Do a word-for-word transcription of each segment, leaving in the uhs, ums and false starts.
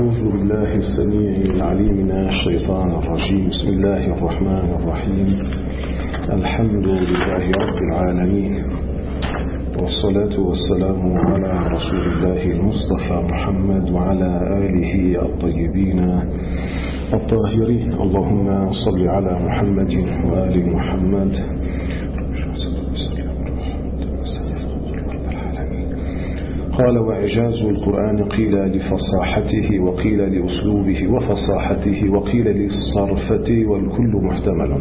أعوذ بالله السميع العليم من الشيطان الرجيم. بسم الله الرحمن الرحيم. الحمد لله رب العالمين، والصلاة والسلام على رسول الله المصطفى محمد وعلى آله الطيبين الطاهرين. اللهم صل على محمد وآل محمد. قال: وإعجاز القرآن قيل لفصاحته وقيل لأسلوبه وفصاحته وقيل للصرفة والكل محتمل.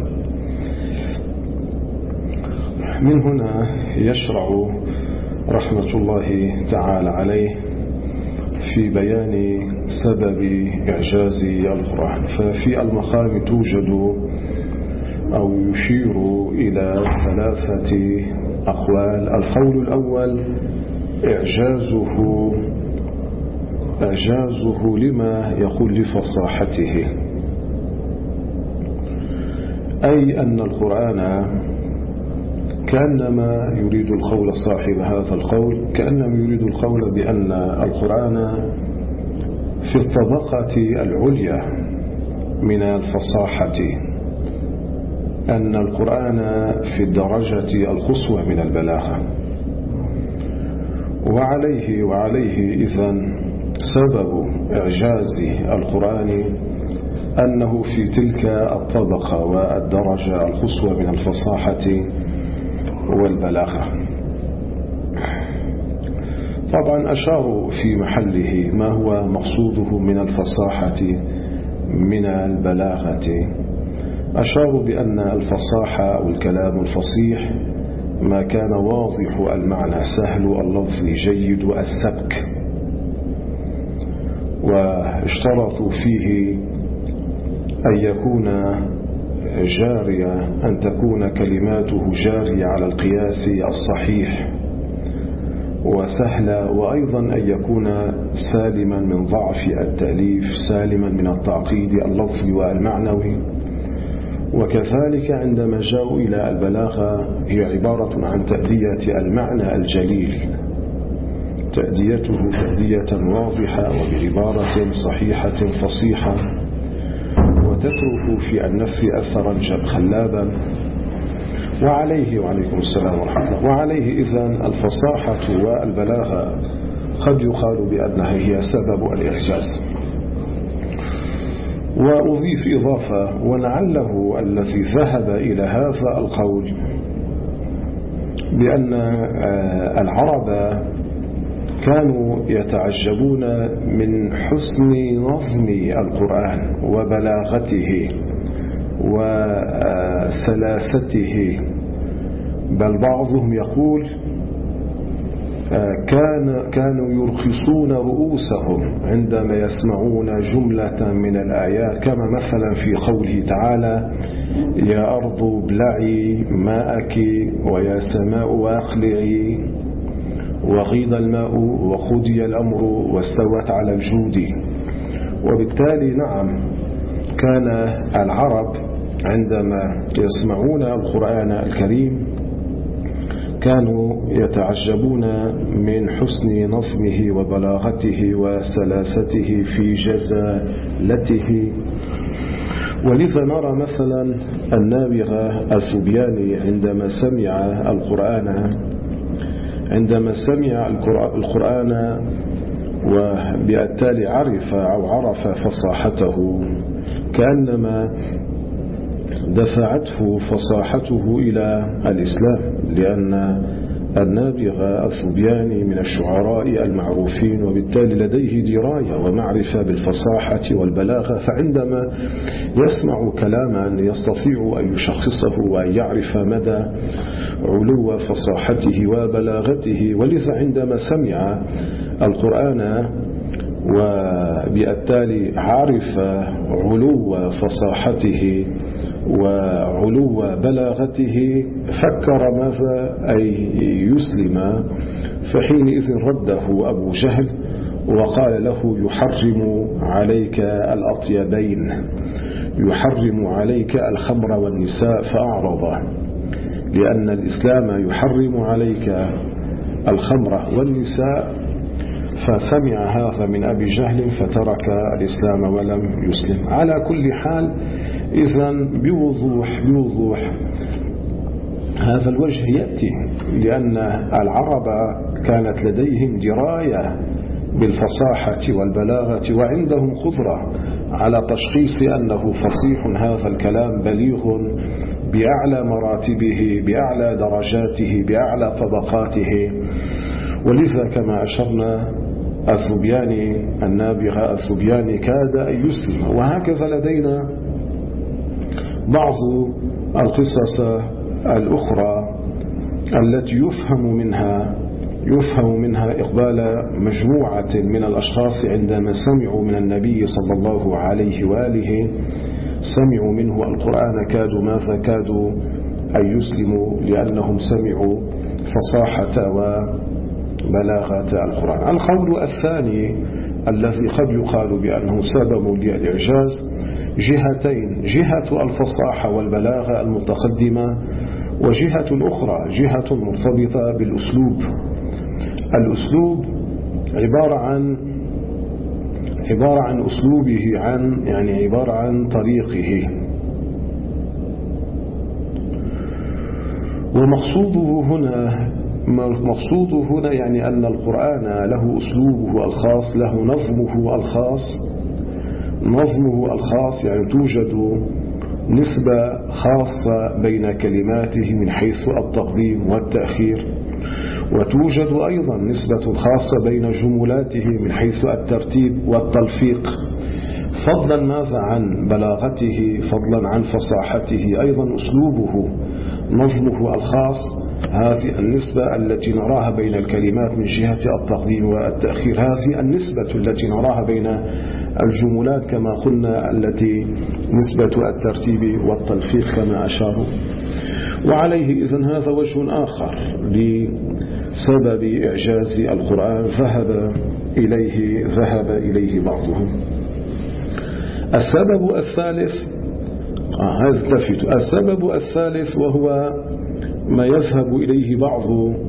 من هنا يشرع رحمة الله تعالى عليه في بيان سبب إعجاز القرآن. ففي المقام توجد أو يشير إلى ثلاثة أقوال. القول الأول: إعجازه إعجازه لما يقول لفصاحته، أي أن القرآن كأنما يريد القول صاحب هذا القول كأنما يريد القول بأن القرآن في الطبقة العليا من الفصاحة، أن القرآن في الدرجة القصوى من البلاغة. وعليه وعليه إذن سبب إعجاز القرآن أنه في تلك الطبقة والدرجة القصوى من الفصاحة والبلاغة. طبعا أشاروا في محله ما هو مقصوده من الفصاحة من البلاغة. أشاروا بأن الفصاحة أو الكلام الفصيح ما كان واضح المعنى سهل اللفظ جيد السبك، واشترطوا فيه أن يكون جارية أن تكون كلماته جارية على القياس الصحيح وسهلة، وأيضا أن يكون سالما من ضعف التأليف، سالما من التعقيد اللفظي والمعنوي. وكذلك عندما جاءوا إلى البلاغة هي عبارة عن تأدية المعنى الجليل، تأديته تأدية واضحة وبعبارة صحيحة فصيحة، وتترك في النفس أثرا خلابا. وعليه وعليكم السلام ورحمة الله. وعليه إذن الفصاحة والبلاغة قد يقال بأنها هي سبب الإعجاز. وأضيف إضافة: ولعله الذي ذهب إلى هذا القول بأن العرب كانوا يتعجبون من حسن نظم القرآن وبلاغته وسلاسته، بل بعضهم يقول كان كانوا يرخصون رؤوسهم عندما يسمعون جملة من الآيات، كما مثلا في قوله تعالى: يا أرض ابلعي ماءك ويا سماء واقلعي وغيض الماء وقضي الأمر واستوت على الجود. وبالتالي نعم، كان العرب عندما يسمعون القرآن الكريم كانوا يتعجبون من حسن نظمه وبلاغته وسلاسته في جزالته. ولذا نرى مثلا النابغة الثبياني عندما سمع القرآن عندما سمع القرآن وبالتالي عرف أو عرف فصاحته، كأنما دفعته فصاحته إلى الإسلام، لأن النابغة الثبياني من الشعراء المعروفين، وبالتالي لديه دراية ومعرفة بالفصاحة والبلاغة. فعندما يسمع كلاما يستطيع أن يشخصه وأن يعرف مدى علو فصاحته وبلاغته. ولذا عندما سمع القرآن وبالتالي عرف علو فصاحته وعلو بلاغته، فكر ماذا أي يسلم. فحينئذ رده أبو جهل وقال له: يحرم عليك الأطيبين، يحرم عليك الخمر والنساء. فأعرض، لأن الإسلام يحرم عليك الخمر والنساء، فسمع هذا من أبي جهل فترك الإسلام ولم يسلم. على كل حال إذن بوضوح بوضوح هذا الوجه يأتي لأن العرب كانت لديهم دراية بالفصاحة والبلاغة وعندهم قدرة على تشخيص أنه فصيح هذا الكلام بليغ بأعلى مراتبه بأعلى درجاته بأعلى طبقاته. ولذا كما أشرنا الذبياني النابغة الذبياني كاد أن يسلم. وهكذا لدينا بعض القصص الأخرى التي يفهم منها يفهم منها إقبال مجموعة من الأشخاص عندما سمعوا من النبي صلى الله عليه وآله سمعوا منه القرآن كادوا ماذا كادوا أن يسلموا لأنهم سمعوا فصاحة وبلاغة القرآن. القول الثاني الذي قد يقال بأنه سبب للإعجاز جهتين: جهة الفصاحة والبلاغة المتقدمة، وجهة أخرى جهة مرتبطة بالأسلوب. الأسلوب عبارة عن عبارة عن أسلوبه عن يعني عبارة عن طريقه. ومقصوده هنا مقصوده هنا يعني أن القرآن له أسلوبه الخاص، له نظمه الخاص. نظمه الخاص يعني توجد نسبة خاصة بين كلماته من حيث التقديم والتأخير، وتوجد أيضا نسبة خاصة بين جملاته من حيث الترتيب والتلفيق، فضلا ماذا عن بلاغته، فضلا عن فصاحته. أيضا أسلوبه نظمه الخاص، هذه النسبة التي نراها بين الكلمات من جهة التقديم والتأخير، هذه النسبة التي نراها بين الجملات كما قلنا التي نسبة الترتيب والتلفيق كما أشاروا. وعليه إذن هذا وجه آخر لسبب إعجاز القرآن ذهب إليه ذهب إليه بعضهم. السبب الثالث آه هذا لفت السبب الثالث وهو ما يذهب إليه بعض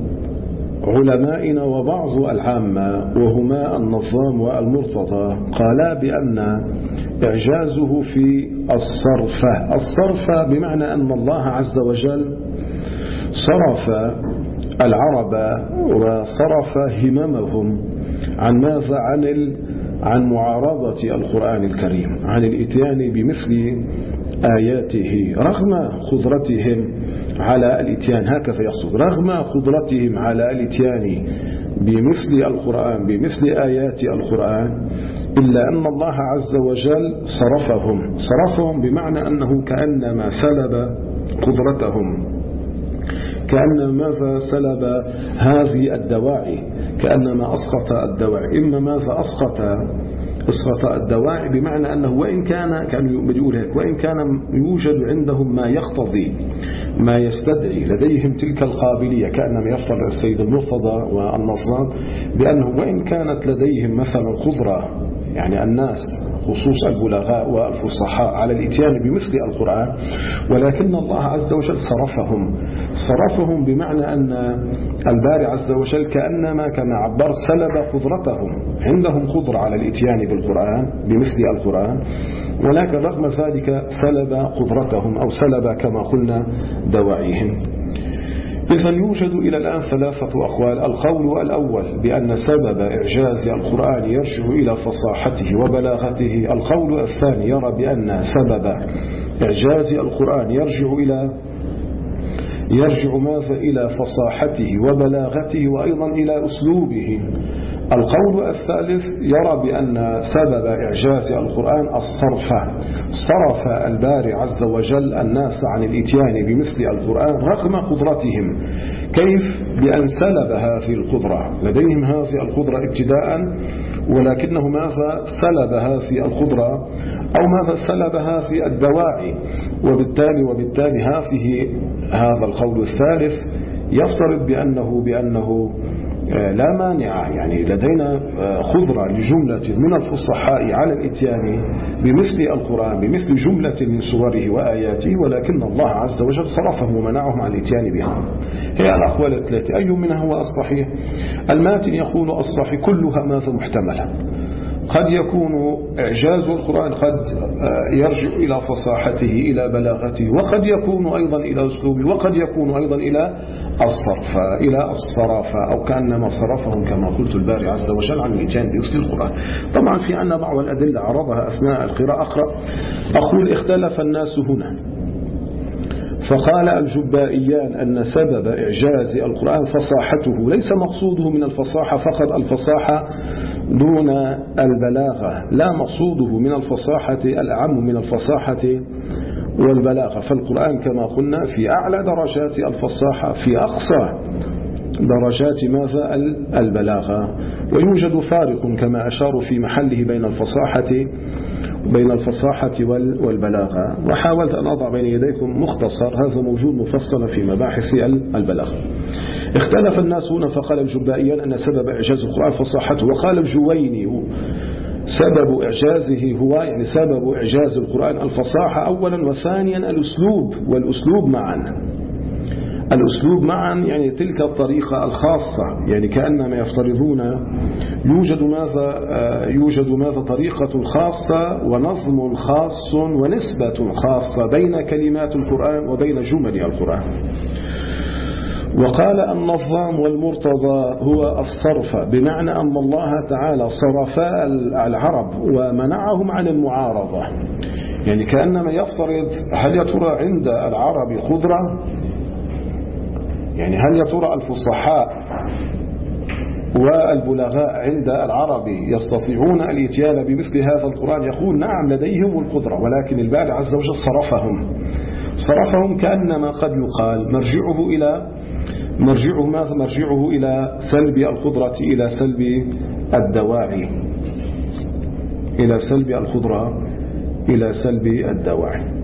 علمائنا وبعض العامة، وهما النظام والمرتضى، قالا بأن إعجازه في الصرف. الصرف بمعنى أن الله عز وجل صرف العرب وصرف هممهم عن ماذا عن ال... عن معارضة القرآن الكريم، عن الإتيان بمثل آياته رغم قدرتهم على الإتيان، هكذا يقصد، رغم قدرتهم على الإتيان بمثل القرآن بمثل آيات القرآن، إلا أن الله عز وجل صرفهم صرفهم بمعنى أنه كأنما سلب قدرتهم، كأن ماذا سلب هذه الدواعي، كأنما أسقط الدواعي. إما ماذا أسقط أسقط الدواعي بمعنى أنه وإن كان كان يقول هيك وإن كان يوجد عندهم ما يقتضي ما يستدعي، لديهم تلك القابلية، كأنما يفترض السيد المرتضى والنظام بأنهم وإن كانت لديهم مثلا قدرة، يعني الناس خصوص البلغاء والفصحاء، على الاتيان بمثل القرآن، ولكن الله عز وجل صرفهم صرفهم بمعنى أن الباري عز وجل كأنما كما عبر سلب قدرتهم، عندهم قدرة على الاتيان بالقرآن بمثل القرآن، ولكن رغم ذلك سلب قدرتهم أو سلب كما قلنا دواعيهم. إذن يوجد إلى الآن ثلاثة أقوال. القول الأول بأن سبب إعجاز القرآن يرجع إلى فصاحته وبلاغته. القول الثاني يرى بأن سبب إعجاز القرآن يرجع إلى يرجع ماذا إلى فصاحته وبلاغته وأيضا إلى أسلوبه. القول الثالث يرى بأن سبب إعجاز القرآن الصرف، صرف الباري عز وجل الناس عن الاتيان بمثل القرآن رغم قدرتهم. كيف؟ بأن سلب هذه القدرة، لديهم هذه القدرة ابتداء، ولكنه ماذا سلب هذه القدرة أو ماذا سلب هذه الدواعي، وبالتالي وبالتالي هذه هذا القول الثالث يفترض بأنه بأنه لا مانع، يعني لدينا خضرة لجملة من الفصحاء على الاتيان بمثل القرآن بمثل جملة من سوره وآياته، ولكن الله عز وجل صرفهم ومنعهم عن الاتيان بها. هي الأقوال الثلاثة، أي منها هو الصحيح؟ الماتن يقول الصحيح كلها ماذا محتملة. قد يكون إعجاز القرآن قد يرجع إلى فصاحته إلى بلاغته، وقد يكون أيضا إلى أسلوبه، وقد يكون أيضا إلى الصرف إلى الصرافة، أو كأنما صرفهم كما قلت الباري عز وجل عن الإتيان بأصل القرآن. طبعا في عنا بعض الأدلة عرضها أثناء القراءة. أقرأ أقول اختلف الناس هنا، فقال الجبائيان أن سبب إعجاز القرآن فصاحته، ليس مقصوده من الفصاحة فقط الفصاحة دون البلاغة، لا مقصوده من الفصاحة الأعم من الفصاحة والبلاغة، فالقرآن كما قلنا في أعلى درجات الفصاحة في أقصى درجات ماذا البلاغة، ويوجد فارق كما أشار في محله بين الفصاحة بين الفصاحة والبلاغة، وحاولت أن أضع بين يديكم مختصر هذا موجود مفصلا في مباحث البلاغة. اختلف الناس هنا، فقال الجبائيان أن سبب إعجاز القرآن فصاحته، وقال الجويني سبب إعجازه هو يعني سبب إعجاز القرآن الفصاحة أولا، وثانيا الأسلوب، والأسلوب معا الأسلوب معا يعني تلك الطريقة الخاصة، يعني كأنما يفترضون يوجد ماذا يوجد ماذا طريقة خاصة ونظم خاص ونسبة خاصة بين كلمات القرآن وبين جمل القرآن. وقال النظام والمرتضى هو الصرف، بمعنى أن الله تعالى صرف العرب ومنعهم عن المعارضة، يعني كأنما يفترض هل يا ترى عند العرب قدرة، يعني هل يا ترى الفصحاء والبلغاء عند العرب يستطيعون الاتيان بمثل هذا القرآن؟ يقول نعم لديهم القدرة، ولكن الباري عز وجل صرفهم صرفهم كأنما قد يقال مرجعه إلى مرجعه ماذا مرجعه إلى سلب القدرة إلى سلب الدواعي إلى سلب القدرة إلى سلب الدواعي.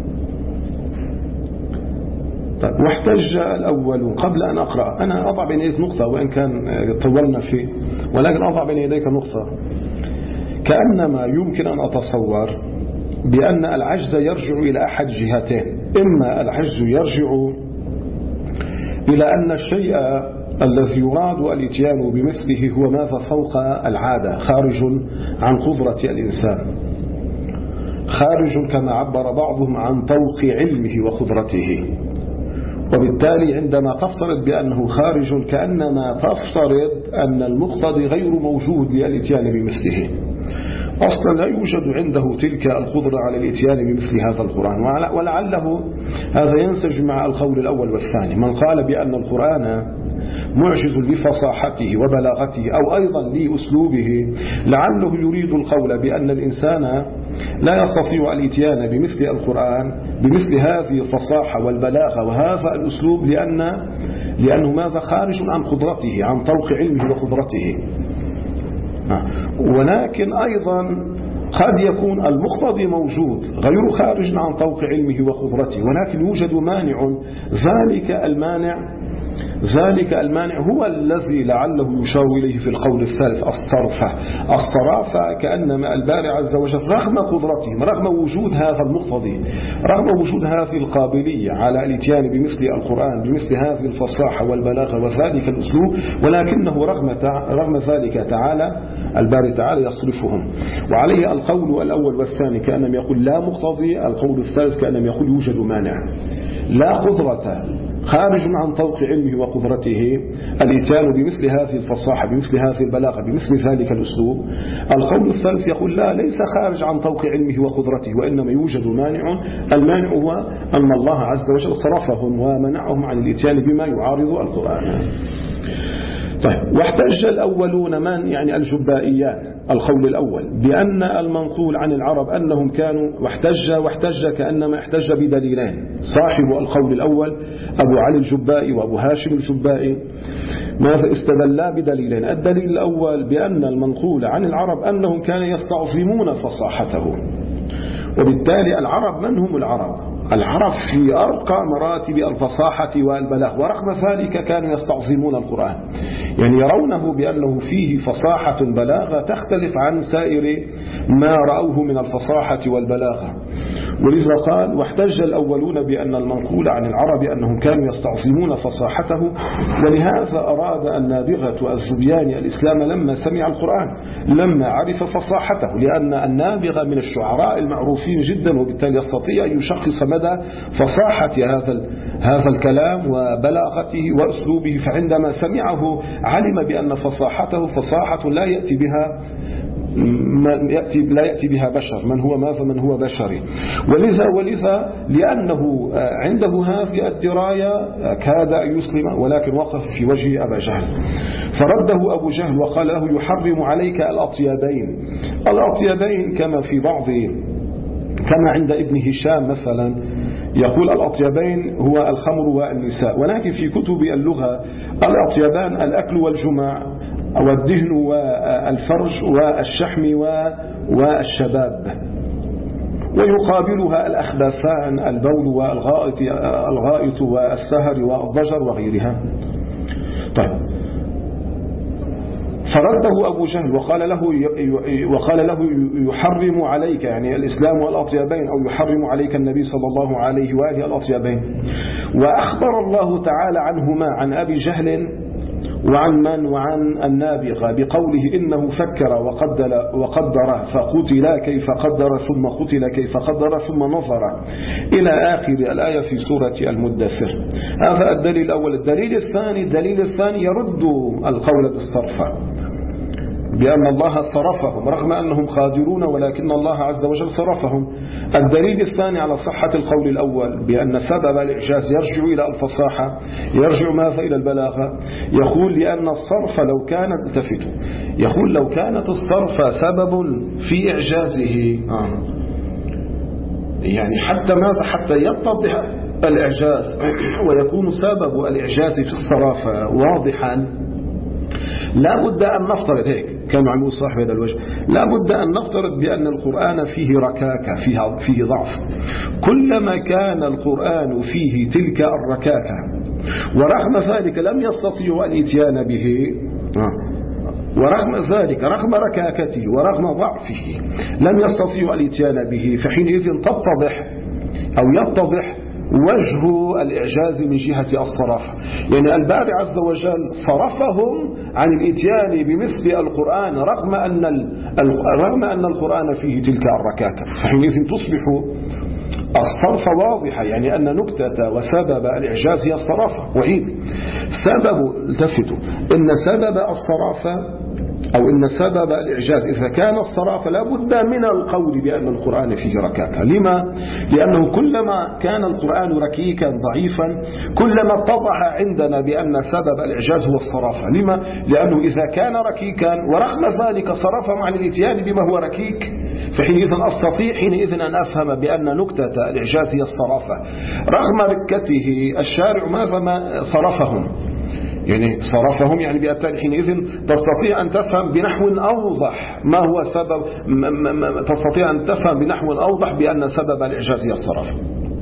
طيب، واحتج الأول قبل أن أقرأ أنا أضع بين يديك نقطة، وإن كان طولنا فيه، ولكن أضع بين يديك نقطة. كأنما يمكن أن أتصور بأن العجز يرجع إلى أحد جهتين، إما العجز يرجع إلى أن الشيء الذي يراد الاتيان بمثله هو ماذا فوق العادة، خارج عن قدرة الإنسان، خارج كما عبر بعضهم عن طوق علمه وقدرته، وبالتالي عندما تفترض بأنه خارج كأنما تفترض أن المقتضي غير موجود للاتيان بمثله، أصلا لا يوجد عنده تلك القدرة على الاتيان بمثل هذا القرآن. ولعله هذا ينسج مع القول الأول والثاني، من قال بأن القرآن معجز لفصاحته وبلاغته أو أيضا لأسلوبه، لعله يريد القول بأن الإنسان لا يستطيع الاتيان بمثل القرآن بمثل هذه الفصاحة والبلاغة وهذا الأسلوب لأن لأنه ماذا خارج عن قدرته، عن طوق علمه وقدرته. ولكن أيضا قد يكون المقتضي موجود غير خارج عن طوق علمه وقدرته، ولكن يوجد مانع، ذلك المانع ذلك المانع هو الذي لعله يشار إليه في القول الثالث الصرفة. الصرافة كأنما الباري عز وجل رغم قدرتهم، رغم وجود هذا المقتضي، رغم وجود هذه القابلية على الاتيان بمثل القرآن بمثل هذه الفصاحة والبلاغة وذلك الأسلوب، ولكنه رغم رغم ذلك تعالى الباري تعالى يصرفهم. وعليه القول الأول والثاني كأنما يقول لا مقتضي، القول الثالث كأنما يقول يوجد مانع، لا قدرة خارج عن طوق علمه وقدرته الاتيان بمثل هذه الفصاحة بمثل هذه البلاغة بمثل ذلك الأسلوب. القول الثالث يقول لا، ليس خارج عن طوق علمه وقدرته، وإنما يوجد مانع، المانع هو أن الله عز وجل صرفهم ومنعهم عن الاتيان بما يعارض القرآن. طيب، واحتج الأولون من يعني الجبائيان القول الأول بأن المنقول عن العرب أنهم كانوا، واحتج واحتج كأنما احتج بدليلين. صاحب القول الأول أبو علي الجبائي وأبو هاشم الجبائي ماذا استدلا بدليلين. الدليل الأول بأن المنقول عن العرب أنهم كانوا يستعظمون فصاحته، وبالتالي العرب من هم العرب؟ العرب في أرقى مراتب الفصاحة والبلاغ، ورغم ذلك كانوا يستعظمون القرآن، يعني يرونه بأنه فيه فصاحة بلاغة تختلف عن سائر ما رأوه من الفصاحة والبلاغة. ولذا قال: واحتج الأولون بأن المنقول عن العرب أنهم كانوا يستعظمون فصاحته، ولهذا أراد النابغة الزبياني الإسلام لما سمع القرآن، لما عرف فصاحته، لأن النابغة من الشعراء المعروفين جدا، وبالتالي يستطيع أن يشخص مدى فصاحة هذا هذا الكلام وبلاغته وأسلوبه، فعندما سمعه علم بأن فصاحته فصاحة لا يأتي بها يأتي لا يأتي بها بشر، من هو ماذا من هو بشري. ولذا ولذا لأنه عنده هذه الدراية كاد أن يسلم، ولكن وقف في وجه أبا جهل، فرده أبو جهل وقال له: يحرم عليك الأطيبين. الأطيبين كما في بعض كما عند ابن هشام مثلا يقول: الأطيبين هو الخمر والنساء، ولكن في كتب اللغة الأطيبان الأكل والجماع والدهن والفرج والشحم والشباب، ويقابلها الأخبثان البول والغائط الغائط والسهر والضجر وغيرها. طيب، فرده أبو جهل وقال له وقال له يحرم عليك، يعني الإسلام والأطيبين، أو يحرم عليك النبي صلى الله عليه وآله الأطيبين. وأخبر الله تعالى عنهما، عن أبي جهل وعن من وعن النابغة، بقوله: إنه فكر وقدر, وقدر فقتل كيف قدر ثم قتل كيف قدر ثم نظر، إلى آخر الآية في سورة المدثر. هذا الدليل الأول. الدليل الثاني الدليل الثاني يرد القول بالصرف، بأن الله صرفهم رغم أنهم قادرون، ولكن الله عز وجل صرفهم. الدليل الثاني على صحة القول الأول بأن سبب الإعجاز يرجع إلى الفصاحة، يرجع ماذا إلى البلاغة. يقول: لأن الصرف لو كانت التفتوا يقول لو كانت الصرف سبب في إعجازه، آه. يعني حتى ماذا حتى يتضح الإعجاز ويكون سبب الإعجاز في الصرافة واضحا، لا بد أن نفترض هيك كانوا عم يقول صاحب هذا الوجه، لا بد أن نفترض بأن القرآن فيه ركاكة، فيه, فيه ضعف. كلما كان القرآن فيه تلك الركاكة ورغم ذلك لم يستطيعوا الاتيان به، ورغم ذلك رغم ركاكته ورغم ضعفه لم يستطيعوا الاتيان به، فحينئذ تتضح أو يتضح وجه الإعجاز من جهة الصرافة. يعني الباري عز وجل صرفهم عن الاتيان بمثل القرآن رغم أن رغم أن القرآن فيه تلك الركاكة، فحينئذ تصبح الصرف واضحة، يعني أن نكتة وسبب الإعجاز هي الصرافة. وعيد سبب التفتوا إن سبب الصرافة أو إن سبب الإعجاز إذا كان الصرافة لا بد من القول بأن القرآن فيه ركاكة. لما؟ لأنه كلما كان القرآن ركيكا ضعيفا كلما اتضح عندنا بأن سبب الإعجاز هو الصرافة. لما؟ لأنه إذا كان ركيكا ورغم ذلك صرفهم عن الاتيان بما هو ركيك، فحينئذ أستطيع حينئذ أن أفهم بأن نكتة الإعجاز هي الصرافة. رغم ركته الشارع ماذا ما صرفهم، يعني صرفهم، يعني بالتالي حينئذ تستطيع أن تفهم بنحو أوضح ما هو سبب، تستطيع أن تفهم بنحو أوضح بأن سبب الإعجاز هي الصرف.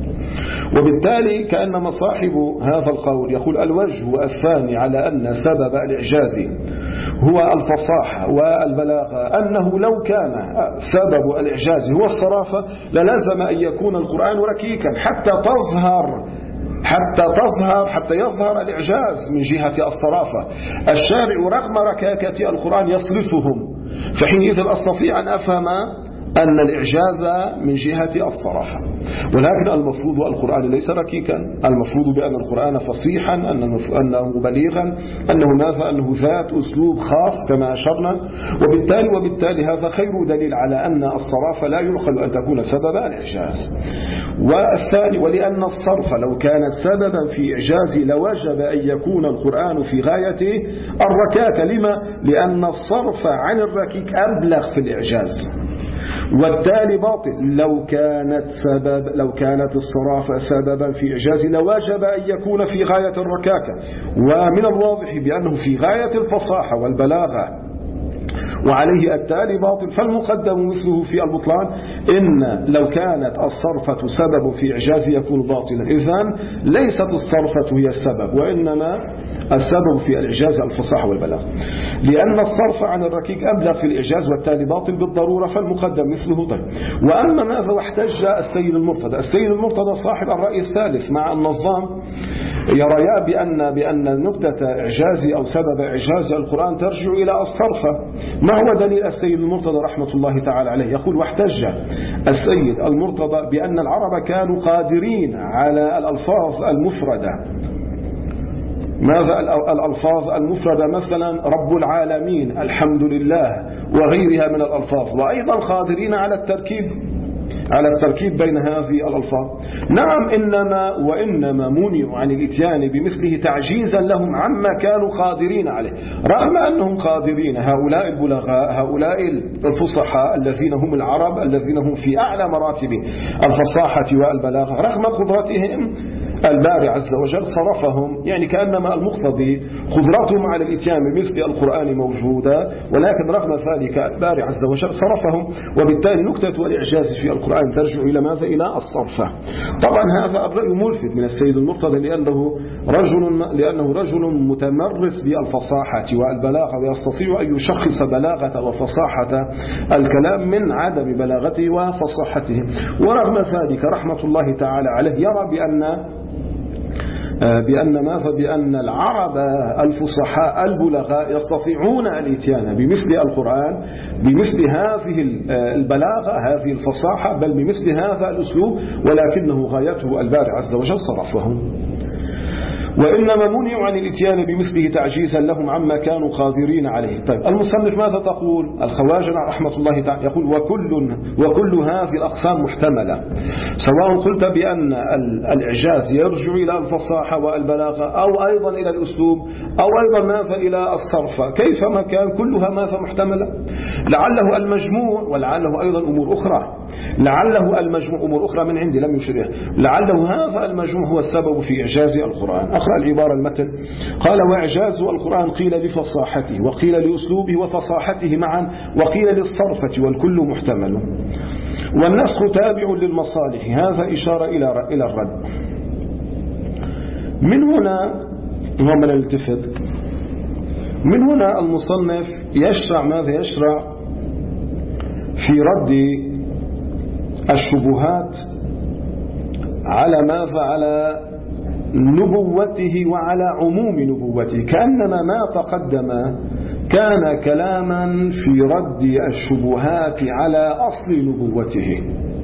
وبالتالي كأنما صاحب هذا القول يقول: الوجه الثاني على أن سبب الإعجاز هو الفصاحة والبلاغة، أنه لو كان سبب الإعجاز هو الصرافة للازم أن يكون القرآن ركيكا حتى تظهر حتى تظهر حتى يظهر الإعجاز من جهة الصرافة. الشارع رغم ركاكة القرآن يصرفهم، فحينئذ أستطيع أن أفهم أن الإعجاز من جهة الصرافة. ولكن المفروض القرآن ليس ركيكا، المفروض بأن القرآن فصيحا، أنه بليغا، أنه ماذا أنه ذات أسلوب خاص كما أشرنا. وبالتالي وبالتالي هذا خير دليل على أن الصرافة لا يعقل أن تكون سبب الإعجاز. والثاني ولأن الصرف لو كانت سببا في إعجاز لوجب أن يكون القرآن في غاية الركاكة. لما؟ لأن الصرف عن الركيك أبلغ في الإعجاز، والتالي باطل. لو كانت سبب لو كانت الصرافة سببا في إعجاز لواجب أن يكون في غاية الركاكة، ومن الواضح بأنه في غاية الفصاحة والبلاغة. وعليه التالي باطل، فالمقدم مثله في البطلان. إن لو كانت الصرفة سبب في إعجاز يكون باطلا، إذن ليست الصرفة هي السبب، وإنما السبب في الإعجاز الفصاحة والبلاغ، لأن الصرف عن الركيك أبلغ في الإعجاز والتالي باطل بالضرورة، فالمقدم مثله. طيب، وأما ماذا واحتج السيد المرتضى؟ السيد المرتضى صاحب الرأي الثالث مع النظام يريا بأن بأن نكتة إعجاز أو سبب إعجاز القرآن ترجع إلى الصرفة. ما هو دليل السيد المرتضى رحمة الله تعالى عليه؟ يقول: واحتج السيد المرتضى بأن العرب كانوا قادرين على الألفاظ المفردة. ماذا الألفاظ المفردة؟ مثلا رب العالمين، الحمد لله، وغيرها من الألفاظ، وأيضا قادرين على التركيب على التركيب بين هذه الألفاظ. نعم، إنما وإنما منعوا عن الإتيان بمثله تعجيزا لهم عما كانوا قادرين عليه، رغم أنهم قادرين. هؤلاء البلغاء، هؤلاء الفصحاء الذين هم العرب، الذين هم في أعلى مراتب الفصاحة والبلاغة، رغم قدرتهم الباري عز وجل صرفهم، يعني كأنما المقتضي قدرتهم على الإتيان بمثل القرآن موجودة، ولكن رغم ذلك الباري عز وجل صرفهم، وبالتالي نكتة والإعجاز في القرآن ترجع إلى ماذا؟ إلى الصرفة. طبعا هذا الرأي ملفت من السيد المرتضى، لأنه رجل لأنه رجل متمرس بالفصاحة والبلاغة، ويستطيع أن يشخص بلاغة وفصاحة الكلام من عدم بلاغته وفصاحته. ورغم ذلك رحمة الله تعالى عليه يرى بأن بأن ماذا؟ بأن العرب الفصحاء البلغاء يستطيعون الاتيان بمثل القرآن، بمثل هذه البلاغة، هذه الفصاحة، بل بمثل هذا الأسلوب، ولكنه غايته الباري عز وجل صرفهم. وإنما منعوا عن الاتيان بمثله تعجيزا لهم عما كانوا قادرين عليه. طيب، المصنف ماذا تقول؟ الخواجة رحمة الله تعالى يقول: وكل وكل هذه الأقسام محتملة، سواء قلت بأن الإعجاز يرجع إلى الفصاحة والبلاغة، أو أيضا إلى الأسلوب، أو أيضا ماذا؟ إلى الصرف، كيفما كان كلها ماذا؟ محتملة. لعله المجموع، ولعله أيضا أمور أخرى، لعله المجموع أمور أخرى من عندي لم يشرها، لعله هذا المجموع هو السبب في إعجاز القرآن. أقرأ العبارة المتن. قال: وإعجاز القرآن قيل لفصاحته، وقيل لأسلوبه وفصاحته معا، وقيل للصرفة، والكل محتمل. والنسخ تابع للمصالح، هذا إشارة إلى إلى الرد. من هنا ومن الالتفت من هنا المصنف يشرع ماذا؟ يشرع في رد الشبهات على ماذا؟ على نبوته وعلى عموم نبوته، كأنما ما تقدم كان كلاما في رد الشبهات على أصل نبوته.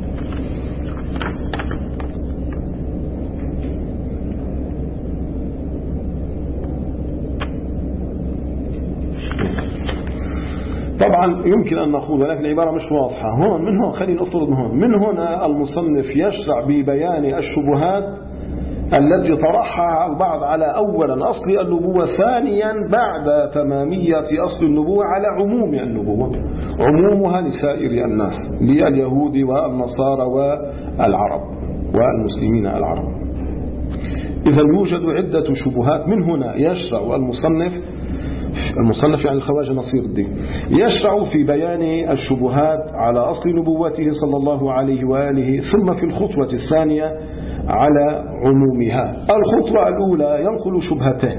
طبعا يمكن أن نقول، ولكن العبارة مش واضحة هون. من هون خلينا نفترض من هون من هنا المصنف يشرع ببيان الشبهات التي طرحها البعض على أولا أصل النبوة، ثانيا بعد تمامية أصل النبوة على عموم النبوة، عمومها لسائر الناس، لليهود والنصارى والعرب والمسلمين العرب. إذا يوجد عدة شبهات. من هنا يشرع المصنف المصنف يعني الخواجة نصير الدين يشرع في بيان الشبهات على أصل نبوته صلى الله عليه وآله، ثم في الخطوة الثانية على عمومها. الخطوة الأولى ينقل شبهتين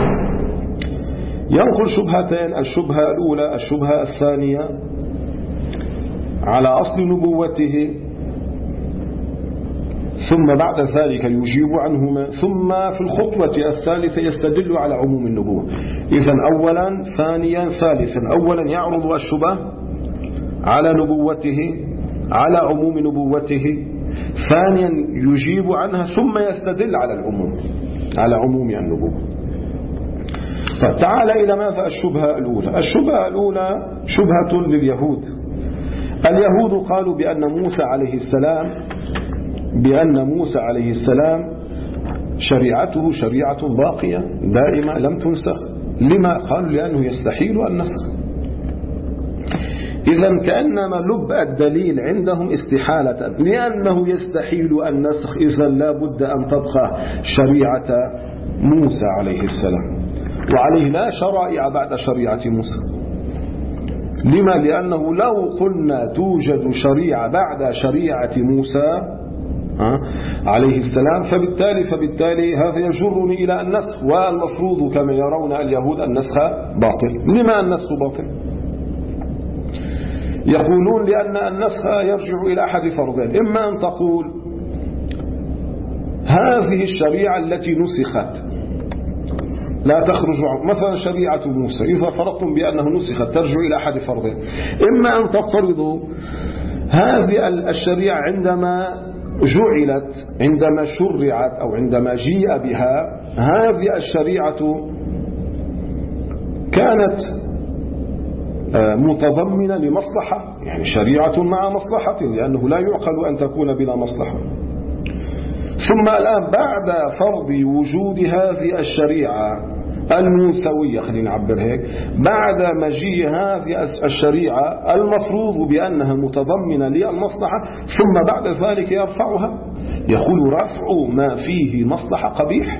ينقل شبهتين الشبهة الأولى الشبهة الثانية على أصل نبوته، ثم بعد ذلك يجيب عنهما، ثم في الخطوة الثالثة يستدل على عموم النبوة. إذن أولا ثانيا ثالثا، أولا يعرض الشبهة على نبوته، على عموم نبوته، ثانيا يجيب عنها، ثم يستدل على العموم، على عموم النبوة. فتعال إلى ماذا؟ الشبهة الأولى. الشبهة الأولى شبهة لليهود. اليهود قالوا بأن موسى عليه السلام بأن موسى عليه السلام شريعته شريعة باقية دائمة لم تنسخ. لما؟ قالوا لأنه يستحيل النسخ. إذن كأنما لب الدليل عندهم استحالة، لأنه يستحيل النسخ، إذن لا بد أن تبقى شريعة موسى عليه السلام، وعليه لا شرائع بعد شريعة موسى. لما؟ لأنه لو قلنا توجد شريعة بعد شريعة موسى عليه السلام فبالتالي فبالتالي هذا يجرني إلى النسخ، والمفروض كما يرون اليهود النسخ باطل. لما النسخ باطل؟ يقولون لأن النسخ يرجع إلى أحد فرضين. إما أن تقول هذه الشريعة التي نسخت لا تخرج مثلا شريعة موسى، إذا فرضتم بأنه نسخت ترجع إلى أحد فرضين. إما أن تفترضوا هذه الشريعة عندما جعلت، عندما شرعت أو عندما جيء بها، هذه الشريعة كانت متضمنة لمصلحة، يعني شريعة مع مصلحة، لأنه لا يعقل أن تكون بلا مصلحة. ثم الآن بعد فرض وجود هذه الشريعة الموسوية، خلينا نعبر هيك، بعد مجيء هذه الشريعة المفروض بأنها متضمنة للمصلحة، ثم بعد ذلك يرفعها، يقول رفع ما فيه مصلحة قبيح.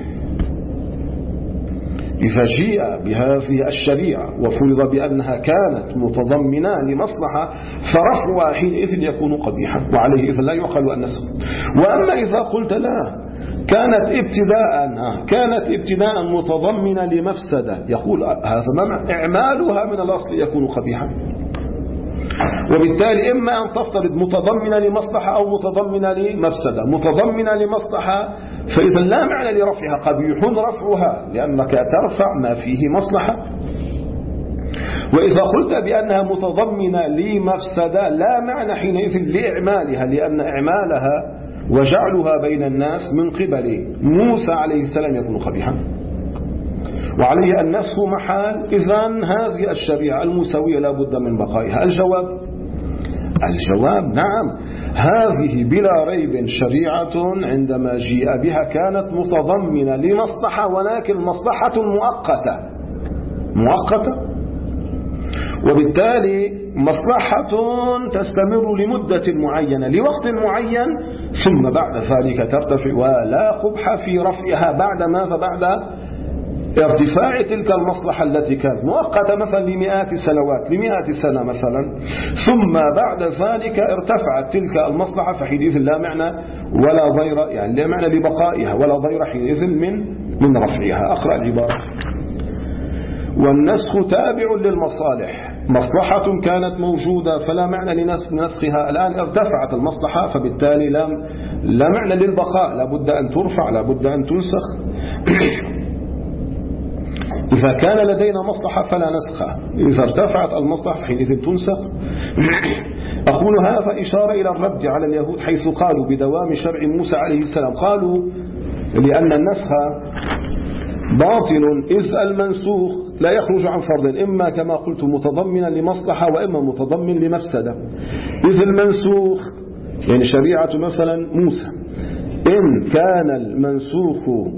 إذا جيء بهذه الشريعة وفرض بأنها كانت متضمنة لمصلحة فرفعها حينئذ يكون قبيحا، وعليه إذن لا يعقل النسخ. وأما إذا قلت لا، كانت ابتداء كانت ابتداء متضمنة لمفسدة، يقول هذا ما إعمالها من الأصل يكون قبيحا. وبالتالي إما أن تفترض متضمنة لمصلحة أو متضمنة لمفسدة. متضمنة لمصلحة فإذا لا معنى لرفعها، قبيح رفعها لأنك ترفع ما فيه مصلحة. وإذا قلت بأنها متضمنة لمفسدة لا معنى حينئذ لإعمالها، لأن إعمالها وجعلها بين الناس من قبل موسى عليه السلام يكون قبيحا، وعليه النسخ محال. إذن هذه الشريعة الموسوية لا بد من بقائها. الجواب الجواب نعم، هذه بلا ريب شريعة عندما جيء بها كانت متضمنة لمصلحة، ولكن مصلحة مؤقتة مؤقتة وبالتالي مصلحة تستمر لمدة معينة لوقت معين، ثم بعد ذلك ترتفع، ولا قبح في رفعها بعد ماذا؟ بعد ارتفاع تلك المصلحة التي كانت مؤقتة مثلا لمئات السنوات، لمئات سنة مثلا، ثم بعد ذلك ارتفعت تلك المصلحة، فحينئذ لا معنى ولا ضير، يعني لا معنى لبقائها ولا ضير حينئذ من من رفعها. أقرأ العبارة: والنسخ تابع للمصالح، مصلحة كانت موجودة فلا معنى لنسخها، الآن ارتفعت المصلحة فبالتالي لا لا معنى للبقاء، لا بد أن ترفع، لا بد أن تنسخ. إذا كان لدينا مصلحة فلا نسخها، إذا ارتفعت المصلحة حينئذ تنسخ. أقول هذا إشارة إلى الرد على اليهود حيث قالوا بدوام شرع موسى عليه السلام، قالوا لأن النسخ باطل إذ المنسوخ لا يخرج عن فرض، إما كما قلت متضمنا لمصلحة وإما متضمن لمفسدة. إذ المنسوخ يعني شريعة مثلا موسى، إن كان المنسوخ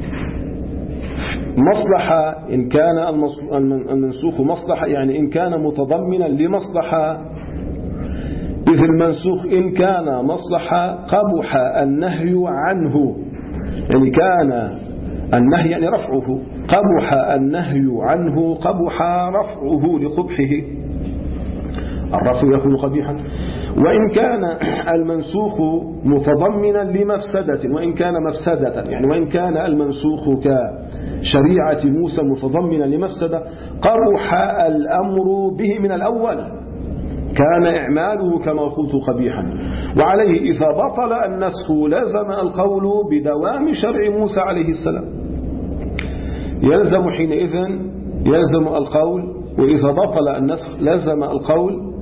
مصلحة، إن كان المنسوخ مصلحة يعني إن كان متضمنا لمصلحة، إذ المنسوخ إن كان مصلحة قبح النهي عنه، يعني كان النهي يعني رفعه، قبح النهي عنه، قبح رفعه لقبحه، الرفع يكون قبيحا. وإن كان المنسوخ متضمنا لمفسدة، وإن كان مفسدة يعني وإن كان المنسوخ كشريعة موسى متضمنا لمفسدة، قبح الأمر به من الأول، كان إعماله كما قلت قبيحا. وعليه إذا بطل النسخ لزم القول بدوام شرع موسى عليه السلام، يلزم حينئذ يلزم القول، وإذا بطل النسخ لزم القول.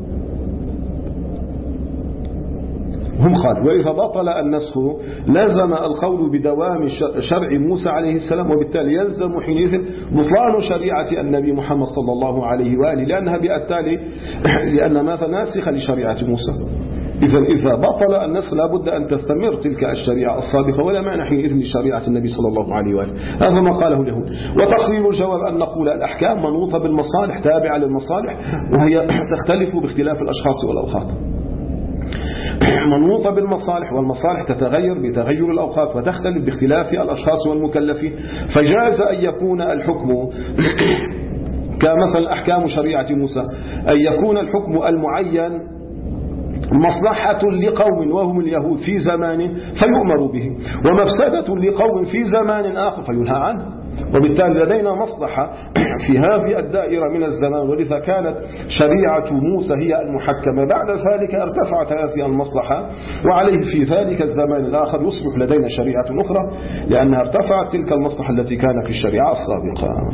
هم قالوا وإذا بطل النسخ لزم القول بدوام شرع موسى عليه السلام، وبالتالي يلزم حينئذ بطلان شريعة النبي محمد صلى الله عليه وآله، لأنها بالتالي لأن ماذا؟ ناسخة لشريعة موسى. إذا إذا بطل النسخ لابد أن تستمر تلك الشريعة السابقة، ولا معنى حينئذ لشريعة النبي صلى الله عليه وآله. هذا ما قاله اليهود. وتقرير الجواب أن نقول الأحكام منوطة بالمصالح، تابعة للمصالح، وهي تختلف باختلاف الأشخاص والأوقات. منوطة بالمصالح، والمصالح تتغير بتغير الأوقات وتختلف باختلاف الأشخاص والمكلفين، فجاز أن يكون الحكم كمثل أحكام شريعة موسى أن يكون الحكم المعين مصلحة لقوم وهم اليهود في زمان فيؤمر به، ومفسدة لقوم في زمان آخر فينهى عنه. وبالتالي لدينا مصلحة في هذه الدائرة من الزمان، ولذا كانت شريعة موسى هي المحكمة. بعد ذلك ارتفعت هذه المصلحة، وعليه في ذلك الزمان الآخر يصبح لدينا شريعة أخرى، لأنها ارتفعت تلك المصلحة التي كانت في الشريعة السابقة.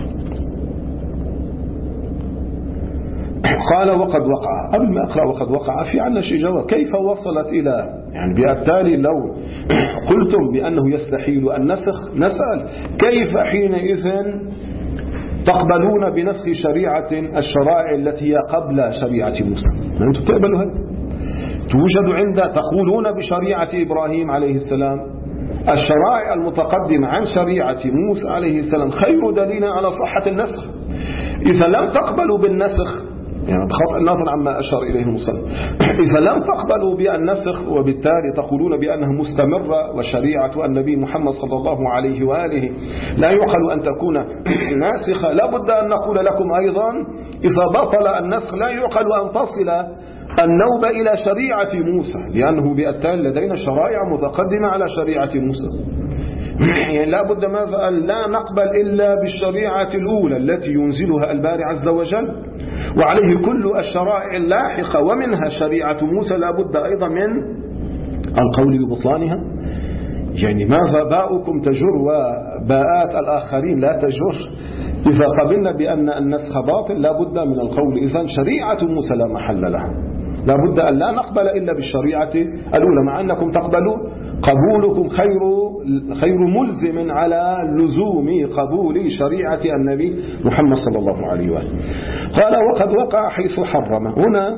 قال وقد وقع. قبل ما أقرأ وقد وقع في عنا شيء جواب كيف وصلت إلى، يعني بالتالي لو قلتم بأنه يستحيل النسخ نسأل كيف حينئذ تقبلون بنسخ شريعة الشرائع التي هي قبل شريعة موسى؟ أنتم تقبلوا هذا؟ توجد عند تقولون بشريعة إبراهيم عليه السلام الشرائع المتقدمة عن شريعة موسى عليه السلام خير دليل على صحة النسخ. إذا لم تقبلوا بالنسخ، يعني بخطأ النظر عما أشار إليه المصنف، إذا لم تقبلوا بالنسخ وبالتالي تقولون بأنها مستمرة وشريعة النبي محمد صلى الله عليه وآله لا يعقل أن تكون ناسخة، لابد أن نقول لكم أيضا إذا بطل النسخ لا يعقل أن تصل النوبة إلى شريعة موسى، لأنه بالتالي لدينا شرائع متقدمة على شريعة موسى. يعني لا بد ماذا لا نقبل إلا بالشريعة الأولى التي ينزلها الباري عز وجل، وعليه كل الشرائع اللاحقة ومنها شريعة موسى لا بد أيضا من القول ببطلانها. يعني ماذا باؤكم تجر وباءات الآخرين لا تجر؟ إذا قبلنا بأن النسخ باطل لا بد من القول إذن شريعة موسى لا محل لها، لا بد أن لا نقبل إلا بالشريعة الأولى، مع أنكم تقبلون. قبولكم خير خير ملزم على لزوم قبول شريعة النبي محمد صلى الله عليه وآله. قال وقد وقع حيث حرم. هنا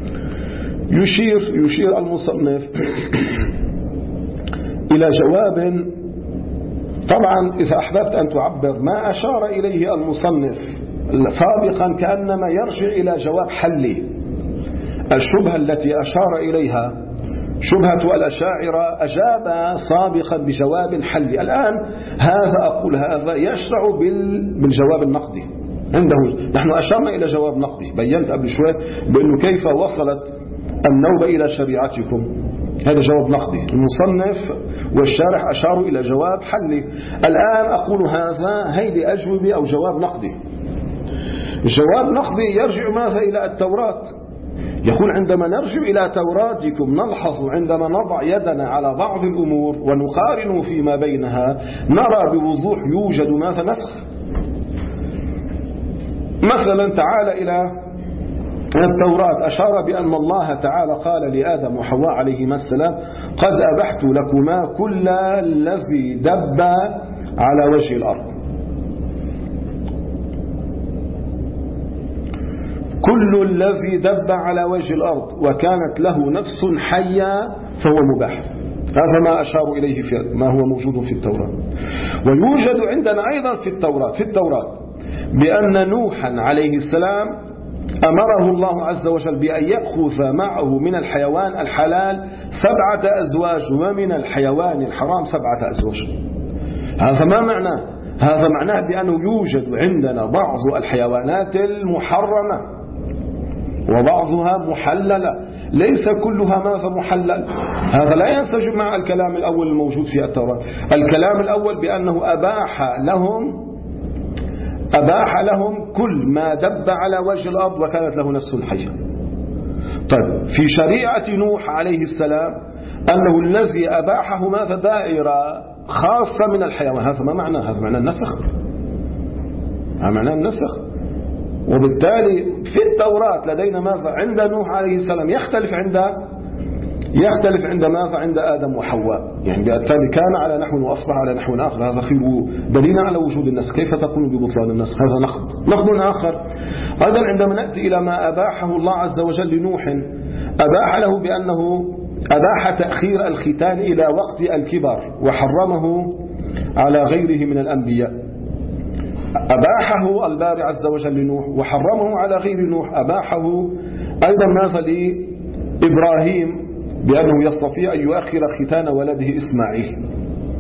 يشير يشير المصنف إلى جواب. طبعا إذا أحببت أن تعبر ما أشار إليه المصنف سابقا كأنما يرجع إلى جواب حلي. الشبهة التي أشار إليها شبهة الأشاعرة أجاب سابقا بجواب حلي. الآن هذا أقول هذا يشرع بالجواب النقدي عنده. نحن أشرنا إلى جواب نقدي، بيّنت قبل شوية بأنه كيف وصلت النوبة إلى شريعتكم، هذا جواب نقدي. المصنف والشارح أشاروا إلى جواب حلي. الآن أقول هذا هيدي أجوبة أو جواب نقدي. الجواب نقدي يرجع ماذا إلى التوراة. يقول عندما نرجع إلى توراتكم نلحظ عندما نضع يدنا على بعض الأمور ونقارن فيما بينها نرى بوضوح يوجد ماذا نسخ. مثلا تعال إلى التوراة أشار بأن الله تعالى قال لآدم وحواء عليهما السلام قد أبحت لكما كل الذي دب على وجه الأرض. كل الذي دب على وجه الأرض وكانت له نفس حية فهو مباح. هذا ما أشار إليه في ما هو موجود في التوراة. ويوجد عندنا أيضا في التوراة في التوراة بأن نوحا عليه السلام أمره الله عز وجل بأن يأخذ معه من الحيوان الحلال سبعة أزواج ومن الحيوان الحرام سبعة أزواج. هذا ما معناه؟ هذا معناه بأنه يوجد عندنا بعض الحيوانات المحرمة وبعضها محللة، ليس كلها ماذا محلل. هذا لا ينسجم مع الكلام الأول الموجود في التوراة. الكلام الأول بأنه أباح لهم أباح لهم كل ما دب على وجه الأرض وكانت له نفس حية. طيب في شريعة نوح عليه السلام أنه الذي أباحه ماذا دائرة خاصة من الحيوان. هذا ما معنى؟ هذا معنى النسخ. هذا معنى النسخ. وبالتالي في التوراة لدينا ماذا عند نوح عليه السلام يختلف عند يختلف عند ماذا عند آدم وحواء. يعني بالتالي كان على نحو وأصبح على نحو آخر. هذا خير دليل على وجود النسخ. كيف تقول ببطلان النسخ؟ هذا نقد نقد آخر. أيضا عندما نأتي إلى ما أباحه الله عز وجل لنوح أباح له بأنه أباح تأخير الختان إلى وقت الكبر وحرمه على غيره من الأنبياء. أباحه الباري عز وجل لنوح وحرمه على غير نوح. أباحه أيضا ماذا لإبراهيم بأنه يستطيع أن يؤخر ختان ولده إسماعيل.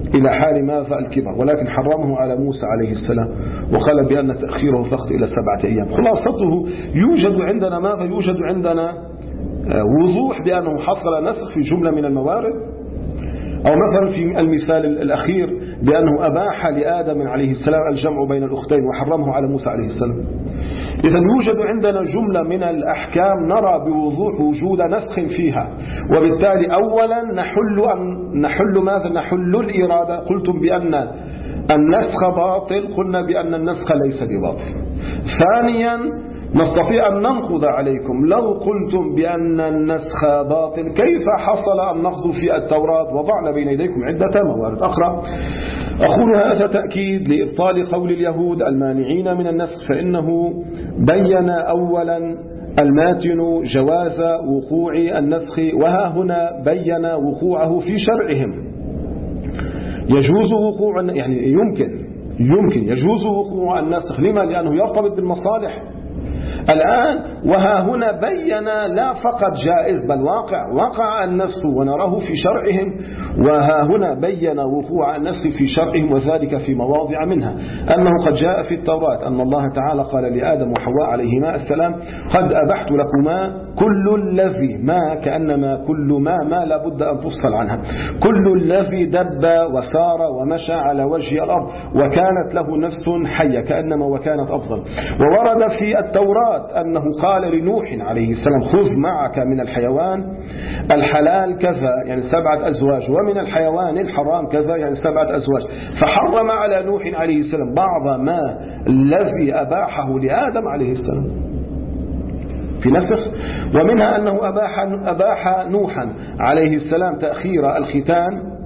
إلى حال ماذا الكبر، ولكن حرمه على موسى عليه السلام وقال بأن تأخيره فقط إلى سبعة أيام. خلاصته يوجد عندنا ماذا؟ يوجد عندنا وضوح بأنه حصل نسخ في جملة من الموارد، أو مثلا في المثال الأخير بأنه أباح لآدم عليه السلام الجمع بين الأختين وحرمه على موسى عليه السلام. إذن يوجد عندنا جملة من الأحكام نرى بوضوح وجود نسخ فيها، وبالتالي أولا نحل أن نحل ماذا؟ نحل الإرادة. قلتم بأن النسخ باطل، قلنا بأن النسخ ليس بباطل. ثانيا نستطيع أن ننقض عليكم لو قلتم بأن النسخ باطل، كيف حصل النقض في التوراة؟ وضعنا بين يديكم عدة موارد أخرى. أقول هذا تأكيد لإبطال قول اليهود المانعين من النسخ، فإنه بين أولا الماتن جواز وقوع النسخ، وها هنا بين وقوعه في شرعهم. يجوز وقوع، يعني يمكن يمكن يجوز وقوع النسخ. لما؟ لأنه يرتبط بالمصالح. الآن وها هنا بين لا فقط جائز بل واقع، وقع النسخ ونراه في شرعهم، وها هنا بين وقوع النسخ في شرعهم، وذلك في مواضع منها أنه قد جاء في التوراة أن الله تعالى قال لآدم وحواء عليهما السلام قد أبحت لكما كل الذي، ما كأنما كل ما ما لابد أن تفصل عنها، كل الذي دب وسار ومشى على وجه الأرض وكانت له نفس حية، كأنما وكانت أفضل. وورد في التوراة أنه قال لنوح عليه السلام خذ معك من الحيوان الحلال كذا، يعني سبعة أزواج، ومن الحيوان الحرام كذا، يعني سبعة أزواج. فحرم على نوح عليه السلام بعض ما الذي أباحه لآدم عليه السلام في نسخ. ومنها أنه أباح, أباح نوحا عليه السلام تأخير الختان.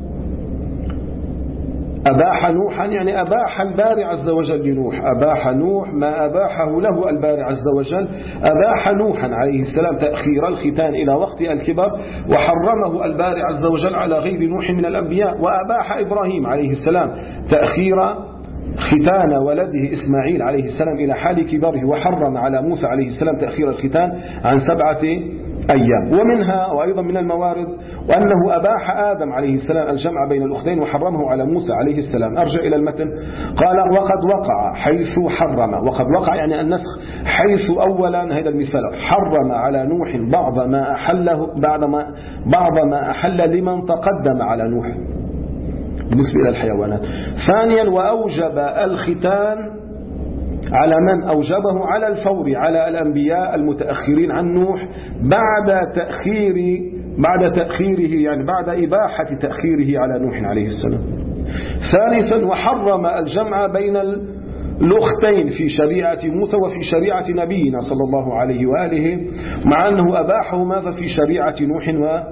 أباح نوحا يعني أباح الباري عز وجل لنوح، أباح نوح ما أباحه له الباري عز وجل. أباح نوحا عليه السلام تأخير الختان إلى وقت الكبر، وحرمه الباري عز وجل على غير نوح من الأنبياء. وأباح إبراهيم عليه السلام تأخير ختان ولده إسماعيل عليه السلام إلى حال كبره، وحرم على موسى عليه السلام تأخير الختان عن سبعة أيام. ومنها وأيضا من الموارد وأنه أباح آدم عليه السلام الجمع بين الأختين وحرمه على موسى عليه السلام. أرجع إلى المتن، قال وقد وقع حيث حرم، وقد وقع يعني النسخ، حيث أولا هذا المثال حرم على نوح بعض ما أحله بعد ما بعض ما أحل لمن تقدم على نوح بالنسبة إلى الحيوانات. ثانيا وأوجب الختان على من أوجبه على الفور على الأنبياء المتأخرين عن نوح بعد تأخير بعد تأخيره يعني بعد إباحة تأخيره على نوح عليه السلام. ثالثا وحرم الجمع بين الأختين في شريعة موسى وفي شريعة نبينا صلى الله عليه وآله، مع أنه أباحه ماذا في شريعة نوح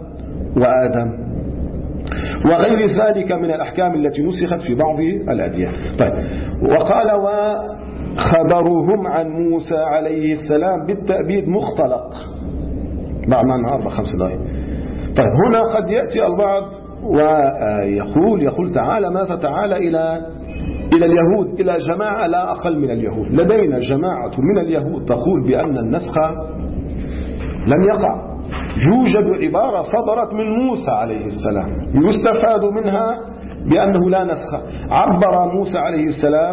وآدم وغير ذلك من الأحكام التي نسخت في بعض الأديان. طيب وقال وخبرهم عن موسى عليه السلام بالتأبيد مختلط بعد ما أربع خمس دقائق. طيب هنا قد يأتي البعض ويقول يقول تعالى ماذا؟ تعالى إلى إلى اليهود، إلى جماعة لا أقل من اليهود. لدينا جماعة من اليهود تقول بأن النسخ لم يقع. يوجد عبارة صدرت من موسى عليه السلام يستفاد منها بأنه لا نسخ. عبر موسى عليه السلام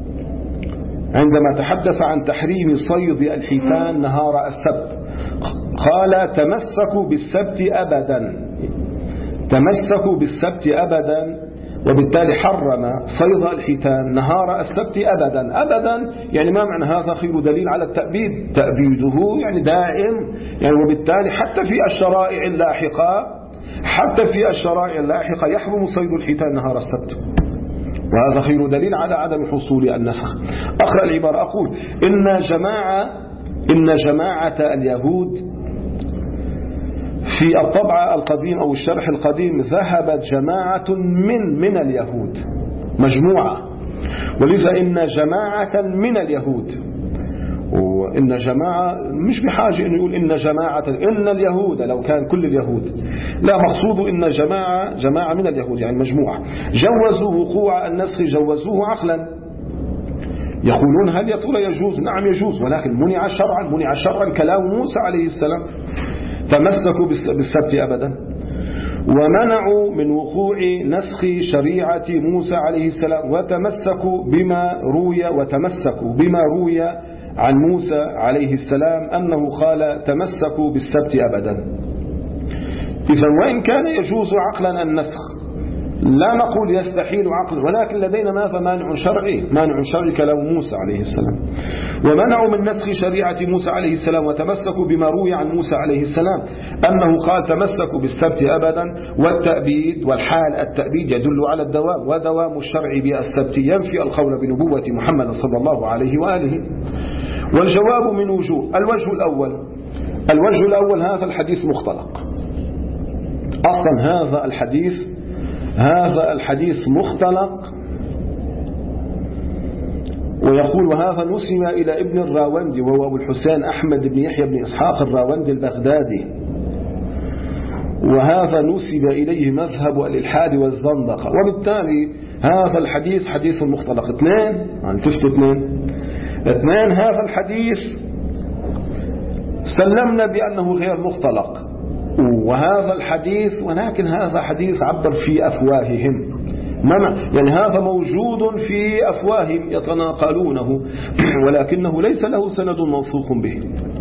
عندما تحدث عن تحريم صيد الحيتان نهار السبت، قال تمسكوا بالسبت أبدا، تمسكوا بالسبت أبدا، وبالتالي حرم صيد الحيتان نهار السبت أبدا. أبدا يعني ما معنى هذا؟ خير دليل على التأبيد، تأبيده يعني دائم يعني، وبالتالي حتى في الشرائع اللاحقة حتى في الشرائع اللاحقة يحرم صيد الحيتان نهار السبت، وهذا خير دليل على عدم حصول النسخ. أقرأ العبارة أقول إن جماعة إن جماعة اليهود في الطبع القديم أو الشرح القديم ذهبت جماعة من من اليهود مجموعة، ولذا إن جماعة من اليهود، وإن جماعة مش بحاجة أن يقول إن جماعة إن اليهود لو كان كل اليهود، لا، مقصود إن جماعة جماعة من اليهود يعني مجموعة جوزوا وقوع النسخ، جوزوه عقلا. يقولون هل يا ترى يجوز؟ نعم يجوز، ولكن منع شرعا، منع شرعا كلام موسى عليه السلام، تمسكوا بالسبت أبدا. ومنعوا من وقوع نسخ شريعة موسى عليه السلام وتمسكوا بما روي وتمسكوا بما روي عن موسى عليه السلام أنه قال تمسكوا بالسبت أبدا. إذن وإن كان يجوز عقلا النسخ لا نقول يستحيل عقلا، ولكن لدينا ماذا؟ مانع شرعي، مانع شرعي كلام موسى عليه السلام. ومنعوا من نسخ شريعة موسى عليه السلام وتمسكوا بما روي عن موسى عليه السلام أنه قال تمسكوا بالسبت أبدا. والتأبيد والحال التأبيد يدل على الدوام، ودوام الشرع بالسبت ينفي القول بنبوة محمد صلى الله عليه وآله. والجواب من وجوه. الوجه الأول الوجه الأول هذا الحديث مختلق أصلا، هذا الحديث هذا الحديث مختلق. ويقول وهذا نسب إلى ابن الراوندي وهو أبو الحسين أحمد بن يحيى بن إسحاق الراوندي البغدادي، وهذا نسب إليه مذهب الإلحاد والزندقة، وبالتالي هذا الحديث حديث مختلق. اثنين التفتوا اثنين اثنين هذا الحديث سلمنا بأنه غير مختلق، وهذا الحديث ولكن هذا حديث عبر في أفواههم، يعني هذا موجود في أفواههم يتناقلونه، ولكنه ليس له سند موثوق به،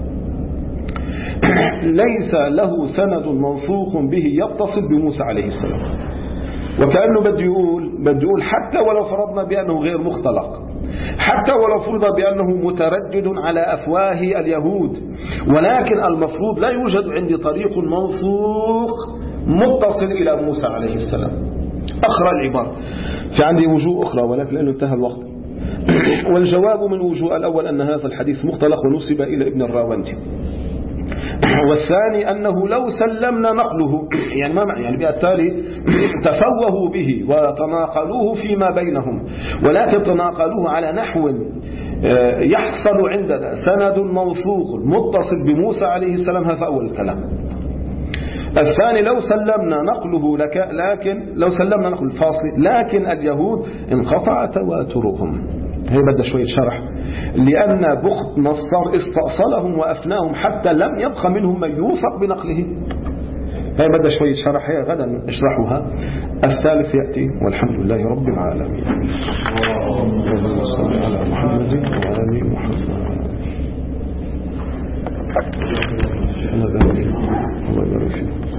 ليس له سند موثوق به يتصل بموسى عليه السلام. وكأنه بده يقول بده يقول حتى ولو فرضنا بأنه غير مختلق، حتى ولو فرض بأنه متردد على أفواه اليهود، ولكن المفروض لا يوجد عندي طريق موثوق متصل إلى موسى عليه السلام. أخرى العبارة في عندي وجوه أخرى ولكن لأنه انتهى الوقت. والجواب من وجوه الأول أن هذا الحديث مختلق ونسب إلى ابن الراوندي. والثاني أنه لو سلمنا نقله، يعني ما يعني بالتالي تفوهوا به وتناقلوه فيما بينهم، ولكن تناقلوه على نحو يحصل عندنا سند موثوق متصل بموسى عليه السلام، هذا أول الكلام. الثاني لو سلمنا نقله لك، لكن لو سلمنا نقل الفاصل لكن اليهود انقطع تواترهم. هي بدأ شوية شرح، لأن بخت نصار استأصلهم وأفناهم حتى لم يبقى منهم من يوثق بنقله. هي بدأ شوية شرح، هي غدا نشرحها. الثالث يأتي، والحمد لله رب العالمين. اللهم صل على محمد وآل محمد. الله يبارك فيك.